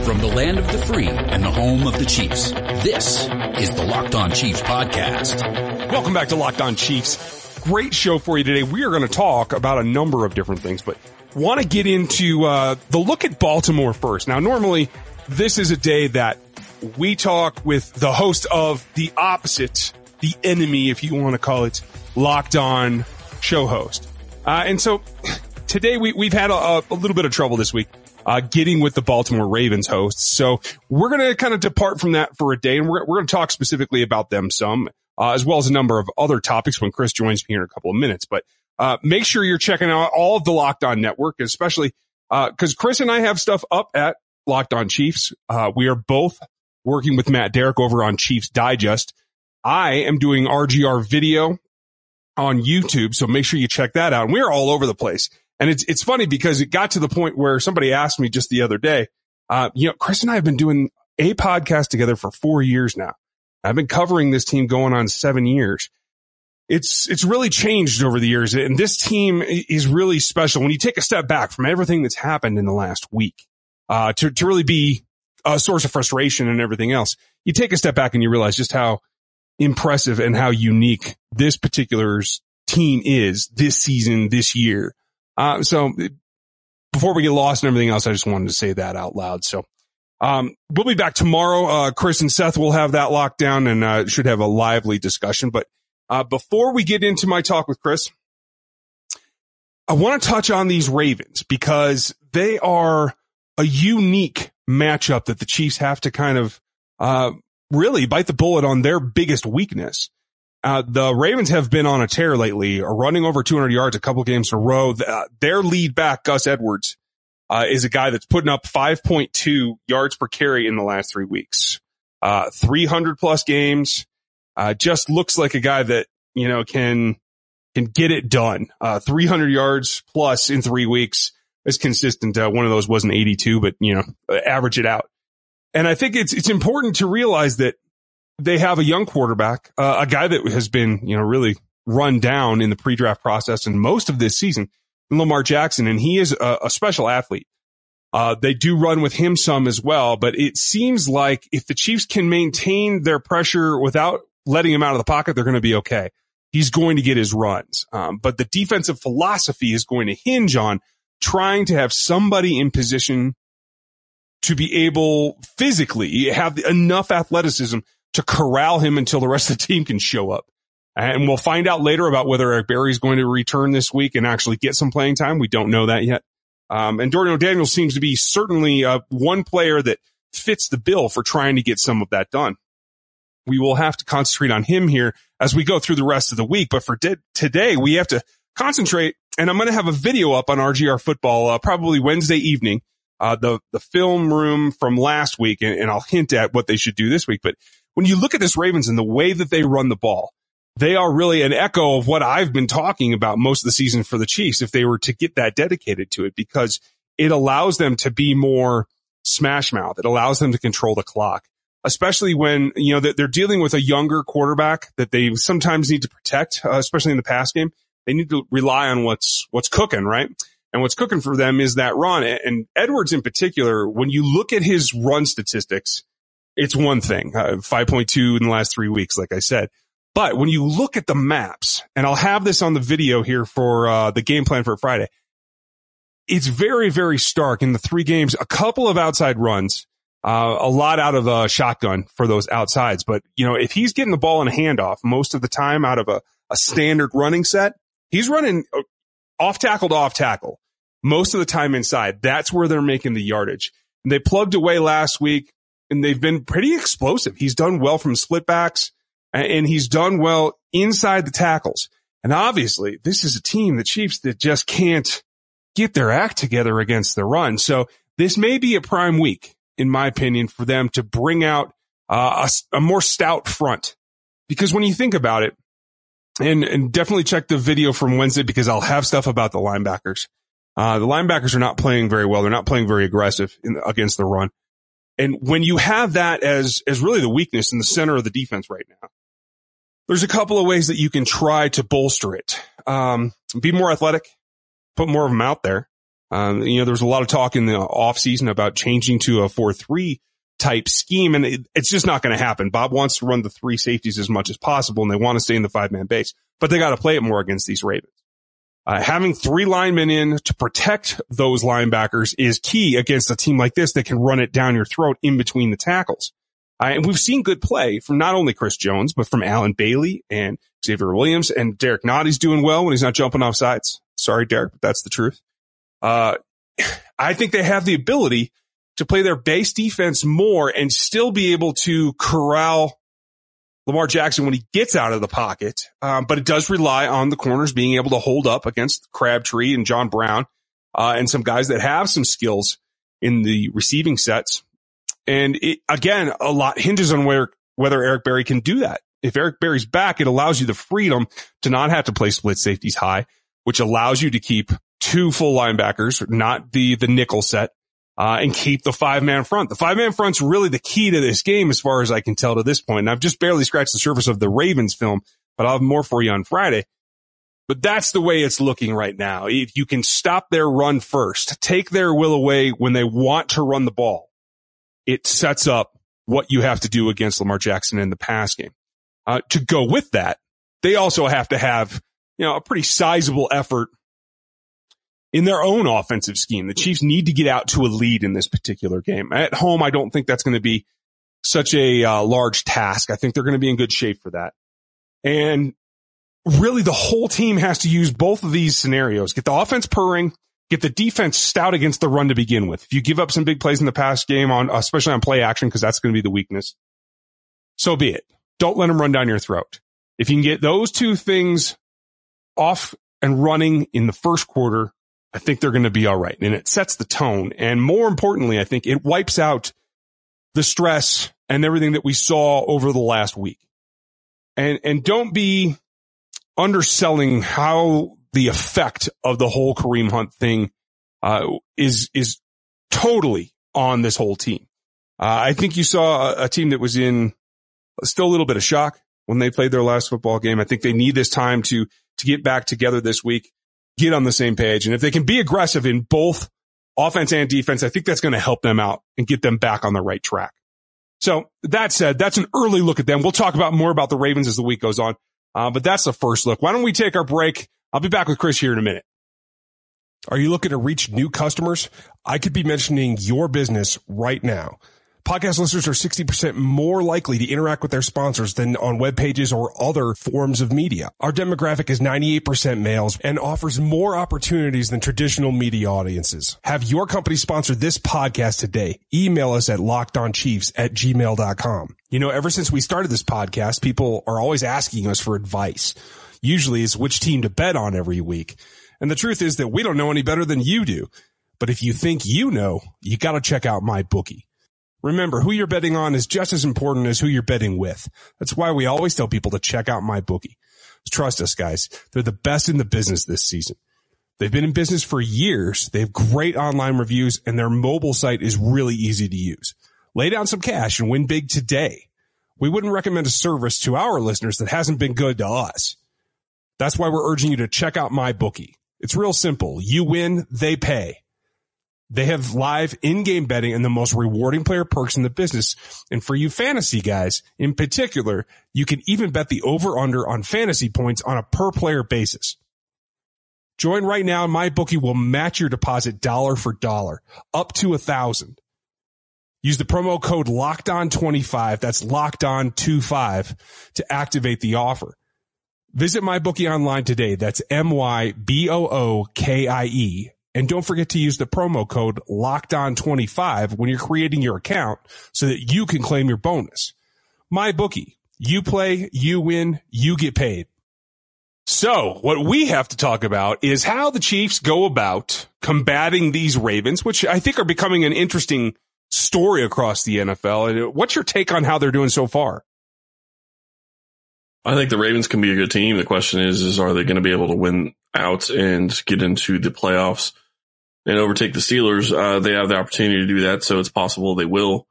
From the land of the free and the home of the Chiefs, this is the Locked On Chiefs podcast. Welcome back to Locked On Chiefs. Great show for you today. We are going to talk about a number of different things, but want to get into the look at Baltimore first. Now, normally, this is a day that we talk with the host of the opposite, the enemy, if you want to call it, Locked On show host. And so today we've had a little bit of trouble this week getting with the Baltimore Ravens hosts. So we're going to kind of depart from that for a day, and we're going to talk specifically about them some, as well as a number of other topics when Chris joins me here in a couple of minutes. But make sure you're checking out all of the Locked On Network, especially because Chris and I have stuff up at Locked On Chiefs. We are both working with Matt Derrick over on Chiefs Digest. I am doing RGR video on YouTube, so make sure you check that out. And we're all over the place. And it's funny because it got to the point where somebody asked me just the other day, Chris and I have been doing a podcast together for 4 years now. I've been covering this team going on 7 years. It's really changed over the years, and this team is really special. When you take a step back from everything that's happened in the last week, to really be a source of frustration and everything else, you take a step back and you realize just how impressive and how unique this particular team is this season, this year. So before we get lost and everything else, I just wanted to say that out loud. So, we'll be back tomorrow. Chris and Seth will have that locked down and, should have a lively discussion. But, before we get into my talk with Chris, I want to touch on these Ravens because they are a unique matchup that the Chiefs have to kind of, really bite the bullet on their biggest weakness. The Ravens have been on a tear lately, running over 200 yards a couple games in a row. Their lead back, Gus Edwards, is a guy that's putting up 5.2 yards per carry in the last 3 weeks. 300 plus games. Just looks like a guy that, can get it done. 300 yards plus in 3 weeks is consistent. One of those wasn't 82, but, average it out. And I think it's important to realize that they have a young quarterback, a guy that has been, really run down in the pre-draft process and most of this season, Lamar Jackson, and he is a special athlete. They do run with him some as well, but it seems like if the Chiefs can maintain their pressure without letting him out of the pocket, they're going to be okay. He's going to get his runs. But the defensive philosophy is going to hinge on trying to have somebody in position to be able physically have enough athleticism to corral him until the rest of the team can show up. And we'll find out later about whether Eric Berry is going to return this week and actually get some playing time. We don't know that yet. And Dorian O'Daniel seems to be certainly one player that fits the bill for trying to get some of that done. We will have to concentrate on him here as we go through the rest of the week. But for today, we have to concentrate. And I'm going to have a video up on RGR Football probably Wednesday evening, the film room from last week. And I'll hint at what they should do this week. But when you look at this Ravens and the way that they run the ball, they are really an echo of what I've been talking about most of the season for the Chiefs if they were to get that dedicated to it, because it allows them to be more smash mouth. It allows them to control the clock, especially when, they're dealing with a younger quarterback that they sometimes need to protect, especially in the pass game. They need to rely on what's cooking, right? And what's cooking for them is that run. And Edwards in particular, when you look at his run statistics, it's one thing, 5.2 in the last 3 weeks, like I said. But when you look at the maps, and I'll have this on the video here for the game plan for Friday, it's very, very stark in the 3 games, a couple of outside runs, a lot out of a shotgun for those outsides. But, if he's getting the ball in a handoff most of the time out of a standard running set, he's running off tackle to off tackle most of the time inside. That's where they're making the yardage. And they plugged away last week, and they've been pretty explosive. He's done well from split backs, and he's done well inside the tackles. And obviously, this is a team, the Chiefs, that just can't get their act together against the run. So this may be a prime week, in my opinion, for them to bring out a more stout front. Because when you think about it, and definitely check the video from Wednesday because I'll have stuff about the linebackers. The linebackers are not playing very well. They're not playing very aggressive against the run. And when you have that as really the weakness in the center of the defense right now, there's a couple of ways that you can try to bolster it. Be more athletic, put more of them out there. There was a lot of talk in the offseason about changing to a 4-3 type scheme, and it's just not going to happen. Bob wants to run the 3 safeties as much as possible, and they want to stay in the 5-man base, but they got to play it more against these Ravens. Having 3 linemen in to protect those linebackers is key against a team like this that can run it down your throat in between the tackles. And we've seen good play from not only Chris Jones, but from Alan Bailey and Xavier Williams, and Derek Notty's doing well when he's not jumping off sides. Sorry, Derek, but that's the truth. I think they have the ability to play their base defense more and still be able to corral Lamar Jackson when he gets out of the pocket. But it does rely on the corners being able to hold up against Crabtree and John Brown, and some guys that have some skills in the receiving sets. And again, a lot hinges on whether Eric Berry can do that. If Eric Berry's back, it allows you the freedom to not have to play split safeties high, which allows you to keep 2 full linebackers, not the nickel set, and keep the 5-man front. The 5-man front's really the key to this game as far as I can tell to this point. And I've just barely scratched the surface of the Ravens film, but I'll have more for you on Friday. But that's the way it's looking right now. If you can stop their run first, take their will away when they want to run the ball, it sets up what you have to do against Lamar Jackson in the pass game. To go with that, they also have to have, a pretty sizable effort in their own offensive scheme. The Chiefs need to get out to a lead in this particular game. At home, I don't think that's going to be such a large task. I think they're going to be in good shape for that. And really, the whole team has to use both of these scenarios. Get the offense purring, get the defense stout against the run to begin with. If you give up some big plays in the pass game, especially on play action, because that's going to be the weakness, so be it. Don't let them run down your throat. If you can get those 2 things off and running in the first quarter, I think they're going to be all right. And it sets the tone. And more importantly, I think it wipes out the stress and everything that we saw over the last week. And don't be underselling how the effect of the whole Kareem Hunt thing is totally on this whole team. I think you saw a team that was in still a little bit of shock when they played their last football game. I think they need this time to get back together this week, get on the same page. And if they can be aggressive in both offense and defense, I think that's going to help them out and get them back on the right track. So that said, that's an early look at them. We'll talk about more about the Ravens as the week goes on. But that's the first look. Why don't we take our break? I'll be back with Chris here in a minute. Are you looking to reach new customers? I could be mentioning your business right now. Podcast listeners are 60% more likely to interact with their sponsors than on web pages or other forms of media. Our demographic is 98% males and offers more opportunities than traditional media audiences. Have your company sponsor this podcast today. Email us at lockedonchiefs@gmail.com. Ever since we started this podcast, people are always asking us for advice. Usually it's which team to bet on every week. And the truth is that we don't know any better than you do. But if you think you know, you got to check out MyBookie. Remember, who you're betting on is just as important as who you're betting with. That's why we always tell people to check out MyBookie. Trust us, guys. They're the best in the business this season. They've been in business for years. They have great online reviews, and their mobile site is really easy to use. Lay down some cash and win big today. We wouldn't recommend a service to our listeners that hasn't been good to us. That's why we're urging you to check out MyBookie. It's real simple. You win, they pay. They have live in-game betting and the most rewarding player perks in the business. And for you fantasy guys, in particular, you can even bet the over-under on fantasy points on a per-player basis. Join right now, and MyBookie will match your deposit dollar for dollar, up to $1,000. Use the promo code LOCKEDON25, that's LOCKEDON25, to activate the offer. Visit MyBookie online today, that's MyBookie. And don't forget to use the promo code LOCKEDON25 when you're creating your account so that you can claim your bonus. MyBookie. You play, you win, you get paid. So what we have to talk about is how the Chiefs go about combating these Ravens, which I think are becoming an interesting story across the NFL. What's your take on how they're doing so far? I think the Ravens can be a good team. The question is are they going to be able to win out and get into the playoffs and overtake the Steelers? They have the opportunity to do that, so it's possible they will.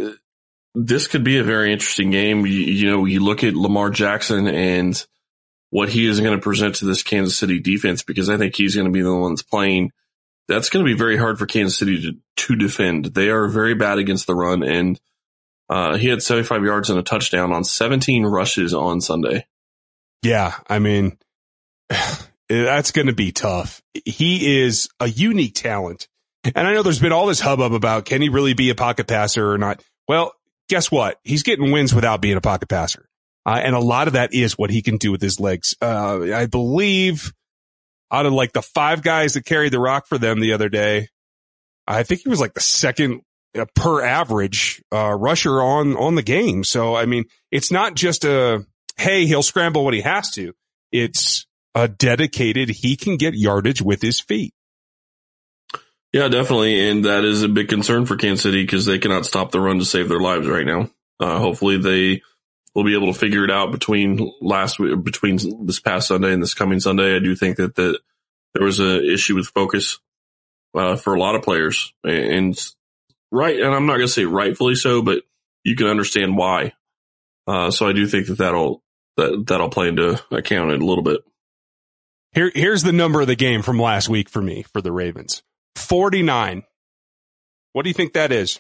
This could be a very interesting game. You look at Lamar Jackson and what he is going to present to this Kansas City defense, because I think he's going to be the one that's playing. That's going to be very hard for Kansas City to defend. They are very bad against the run, and he had 75 yards and a touchdown on 17 rushes on Sunday. Yeah, I mean, that's going to be tough. He is a unique talent. And I know there's been all this hubbub about, can he really be a pocket passer or not? Well, guess what? He's getting wins without being a pocket passer. And a lot of that is what he can do with his legs. I believe out of like the 5 guys that carried the rock for them the other day, I think he was like the second per average rusher on the game. So, I mean, it's not just hey, he'll scramble when he has to. It's a dedicated, he can get yardage with his feet. Yeah, definitely. And that is a big concern for Kansas City because they cannot stop the run to save their lives right now. Hopefully they will be able to figure it out between this past Sunday and this coming Sunday. I do think that there was an issue with focus for a lot of players, and I'm not going to say rightfully so, but you can understand why. So I do think that'll play into account a little bit. Here's the number of the game from last week for me, for the Ravens. 49. What do you think that is?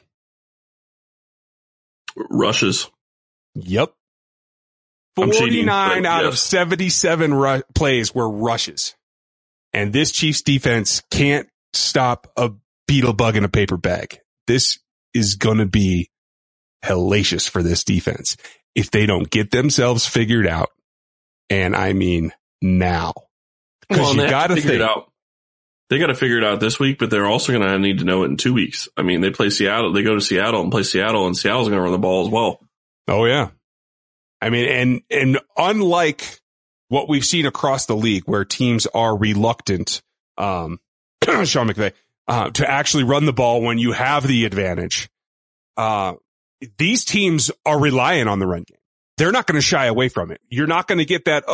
Rushes. Yep. 49 out of 77 plays were rushes. And this Chiefs defense can't stop a beetle bug in a paper bag. This is going to be hellacious for this defense if they don't get themselves figured out. And I mean now. Because you got to figure it out. They got to figure it out this week, but they're also going to need to know it in 2 weeks. I mean, they play Seattle. They go to Seattle and play Seattle, and Seattle's going to run the ball as well. Oh, yeah. I mean, and unlike what we've seen across the league where teams are reluctant, Sean McVay, to actually run the ball when you have the advantage, these teams are relying on the run game. They're not going to shy away from it. You're not going to get that,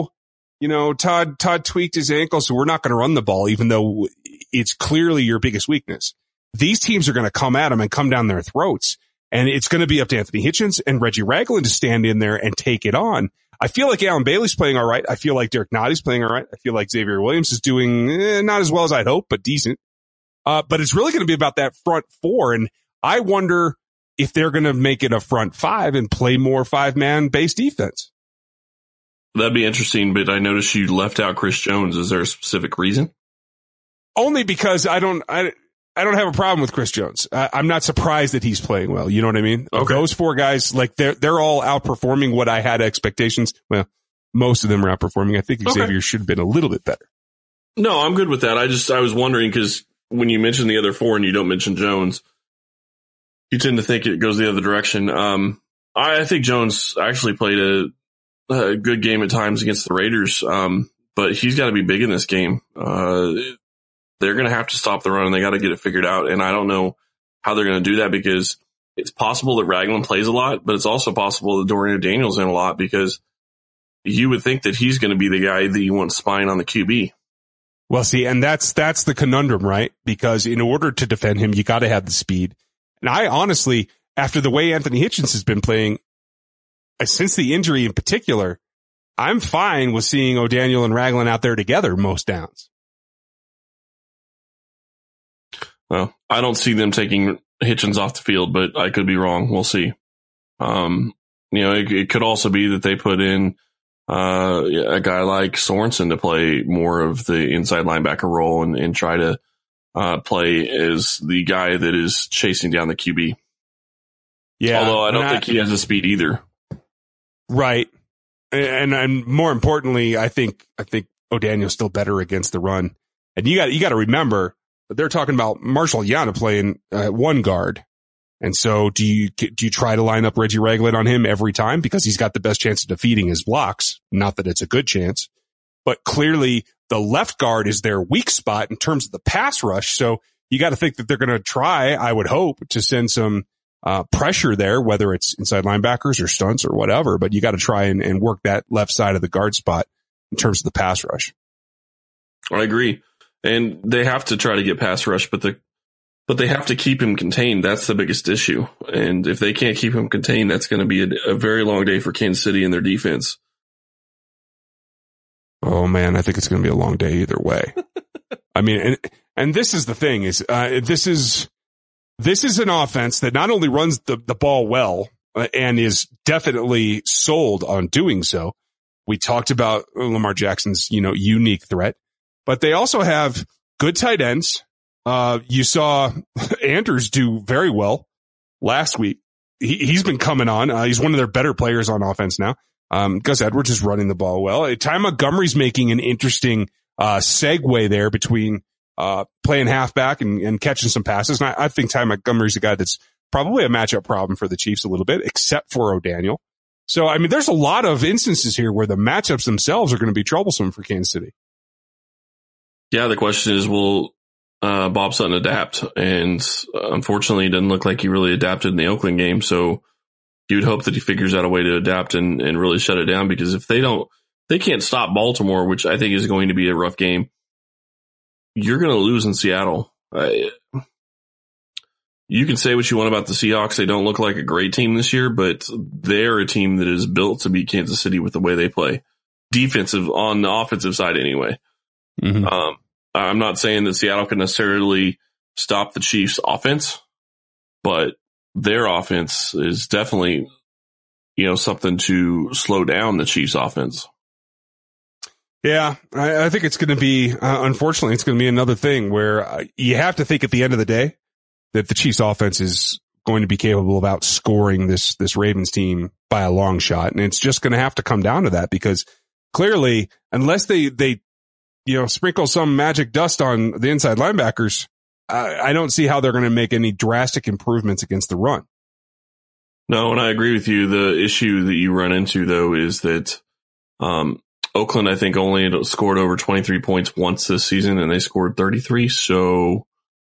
Todd tweaked his ankle, so we're not going to run the ball, even though it's clearly your biggest weakness. These teams are going to come at him and come down their throats. And it's going to be up to Anthony Hitchens and Reggie Ragland to stand in there and take it on. I feel like Alan Bailey's playing all right. I feel like Derek Notty's playing all right. I feel like Xavier Williams is doing not as well as I'd hope, but decent. But it's really going to be about that front 4. And I wonder if they're going to make it a front 5 and play more 5-man base defense. That'd be interesting, but I noticed you left out Chris Jones. Is there a specific reason? Only because I don't have a problem with Chris Jones. I'm not surprised that he's playing well. You know what I mean? Okay. Those 4 guys, like they're all outperforming what I had expectations. Well, most of them are outperforming. I think Xavier should have been a little bit better. No, I'm good with that. I was wondering because when you mention the other 4 and you don't mention Jones, you tend to think it goes the other direction. I think Jones actually played a good game at times against the Raiders. But he's got to be big in this game. They're going to have to stop the run and they got to get it figured out. And I don't know how they're going to do that because it's possible that Ragland plays a lot, but it's also possible that Dorian Daniel's in a lot because you would think that he's going to be the guy that you want spying on the QB. Well, see, and that's the conundrum, right? Because in order to defend him, you got to have the speed. And I honestly, after the way Anthony Hitchens has been playing, since the injury in particular, I'm fine with seeing O'Daniel and Ragland out there together most downs. Well, I don't see them taking Hitchens off the field, but I could be wrong. We'll see. It could also be that they put in a guy like Sorensen to play more of the inside linebacker role and try to play as the guy that is chasing down the QB. Yeah, although I don't think he has the speed either. Right, and more importantly, I think O'Daniel's still better against the run. And you got to remember. They're talking about Marshall Yana playing one guard. And so do you try to line up Reggie Ragland on him every time because he's got the best chance of defeating his blocks? Not that it's a good chance, but clearly the left guard is their weak spot in terms of the pass rush. So you got to think that they're going to try, I would hope, to send some pressure there, whether it's inside linebackers or stunts or whatever, but you got to try and work that left side of the guard spot in terms of the pass rush. I agree. And they have to try to get pass rush, but they have to keep him contained. That's the biggest issue. And if they can't keep him contained, that's going to be a very long day for Kansas City and their defense. Oh man, I think it's going to be a long day either way. I mean, and this is the thing is, this is an offense that not only runs the ball well and is definitely sold on doing so. We talked about Lamar Jackson's, unique threat, but they also have good tight ends. You saw Andrews do very well last week. He's been coming on. He's one of their better players on offense now. Gus Edwards is running the ball well. Ty Montgomery's making an interesting segue there between playing halfback and catching some passes. And I think Ty Montgomery's a guy that's probably a matchup problem for the Chiefs a little bit, except for O'Daniel. So, I mean, there's a lot of instances here where the matchups themselves are going to be troublesome for Kansas City. Yeah, the question is, will Bob Sutton adapt? And unfortunately, it doesn't look like he really adapted in the Oakland game. So you'd hope that he figures out a way to adapt and really shut it down, because if they can't stop Baltimore, which I think is going to be a rough game, you're going to lose in Seattle. You can say what you want about the Seahawks. They don't look like a great team this year, but they're a team that is built to beat Kansas City with the way they play. Defensive, on the offensive side anyway. Mm-hmm. I'm not saying that Seattle can necessarily stop the Chiefs' offense, but their offense is definitely, something to slow down the Chiefs' offense. Yeah, I think it's going to be, unfortunately, it's going to be another thing where you have to think at the end of the day that the Chiefs offense is going to be capable of outscoring this Ravens team by a long shot. And it's just going to have to come down to that, because clearly, unless they sprinkle some magic dust on the inside linebackers, I don't see how they're going to make any drastic improvements against the run. No, and I agree with you. The issue that you run into, though, is that Oakland, I think, only scored over 23 points once this season, and they scored 33. So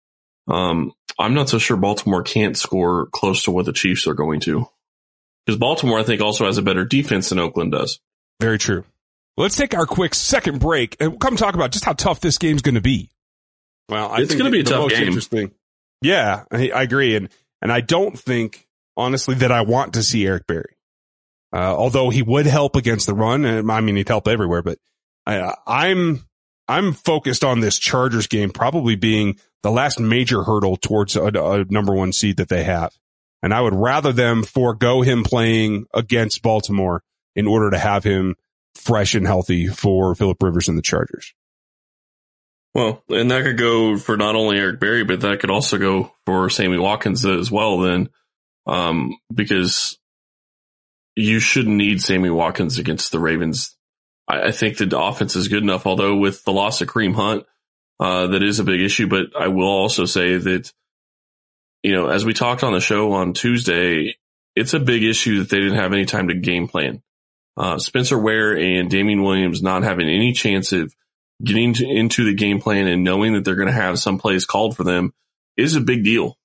I'm not so sure Baltimore can't score close to what the Chiefs are going to. Because Baltimore, I think, also has a better defense than Oakland does. Very true. Let's take our quick second break and we'll come talk about just how tough this game's going to be. Well, it's going to be a tough game. Yeah, I agree. And I don't think, honestly, that I want to see Eric Berry. Although he would help against the run. I mean, he'd help everywhere, but I'm focused on this Chargers game probably being the last major hurdle towards a number one seed that they have. And I would rather them forego him playing against Baltimore in order to have him fresh and healthy for Phillip Rivers and the Chargers. Well, and that could go for not only Eric Berry, but that could also go for Sammy Watkins as well then, because you shouldn't need Sammy Watkins against the Ravens. I think the offense is good enough, although with the loss of Kareem Hunt, that is a big issue. But I will also say that, as we talked on the show on Tuesday, it's a big issue that they didn't have any time to game plan. Spencer Ware and Damian Williams not having any chance of getting into the game plan and knowing that they're going to have some plays called for them is a big deal.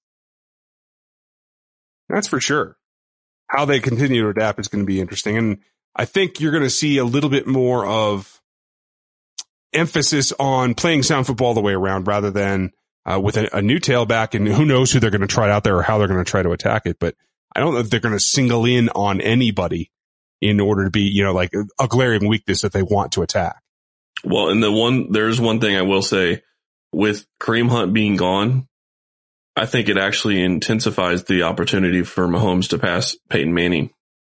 That's for sure. How they continue to adapt is going to be interesting. And I think you're going to see a little bit more of emphasis on playing sound football the way around rather than with a new tailback, and who knows who they're going to try out there or how they're going to try to attack it. But I don't know if they're going to single in on anybody in order to be, like a glaring weakness that they want to attack. Well, and there's one thing I will say, with Kareem Hunt being gone, I think it actually intensifies the opportunity for Mahomes to pass Peyton Manning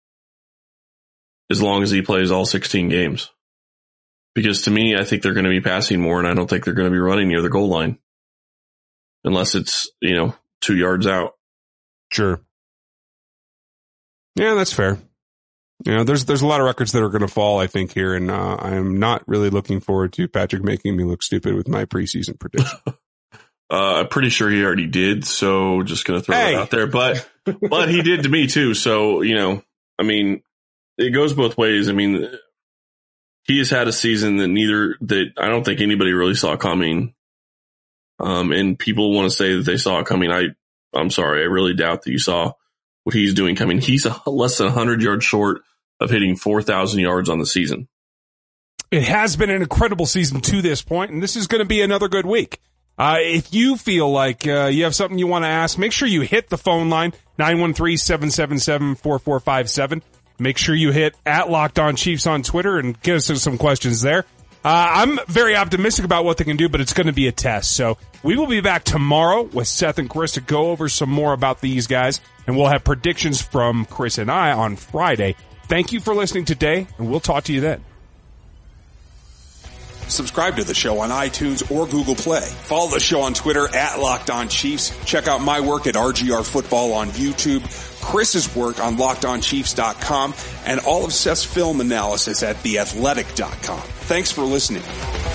as long as he plays all 16 games. Because to me, I think they're going to be passing more, and I don't think they're going to be running near the goal line unless it's, 2 yards out. Sure. Yeah, that's fair. There's a lot of records that are going to fall, I think, here, and I'm not really looking forward to Patrick making me look stupid with my preseason prediction. I'm pretty sure he already did, so just going to throw that out there. But he did to me too, so, it goes both ways. He has had a season that I don't think anybody really saw coming. And people want to say that they saw it coming. I'm sorry, I really doubt that you saw what he's doing coming. He's less than 100 yards short of hitting 4,000 yards on the season. It has been an incredible season to this point, and this is going to be another good week. If you feel like you have something you want to ask, make sure you hit the phone line, 913-777-4457. Make sure you hit @LockedOnChiefs on Twitter and give us some questions there. I'm very optimistic about what they can do, but it's going to be a test. So we will be back tomorrow with Seth and Chris to go over some more about these guys, and we'll have predictions from Chris and I on Friday. Thank you for listening today, and we'll talk to you then. Subscribe to the show on iTunes or Google Play. Follow the show on Twitter at Locked On Chiefs. Check out my work at RGR Football on YouTube, Chris's work on LockedOnChiefs.com, and all of Seth's film analysis at TheAthletic.com. Thanks for listening.